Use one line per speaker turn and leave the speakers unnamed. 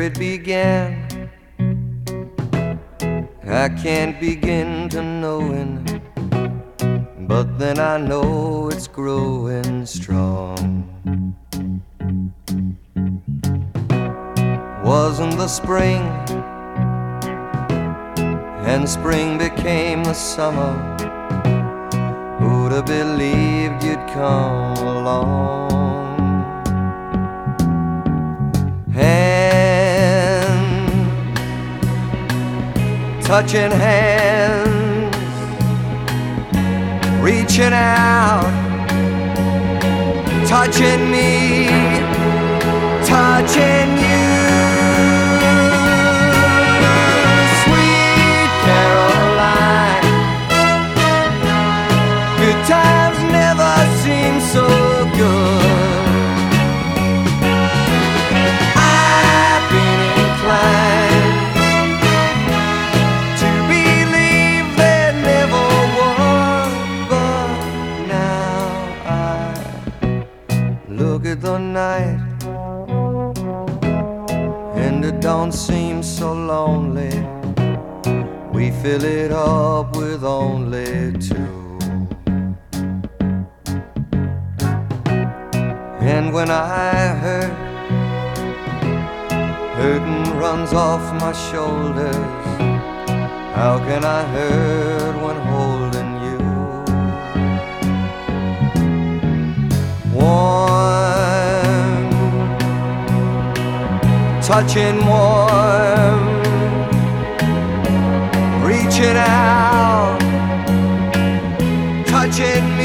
where it began. I can't begin to knowing, but then I know it's growing strong. Wasn't the spring, and spring became the summer. Who'd have believed you'd come along? Hand touching hands, reaching out, touching me, touching you. Sweet Caroline, good times never seem so good. I've been inclined to believe there never was, but now I look at the night and it don't seem so lonely. We fill it up with only two. And when I hurt, hurting runs off my shoulders. How can I hurt when holding you? Warm, touching warm, reaching out, touching me.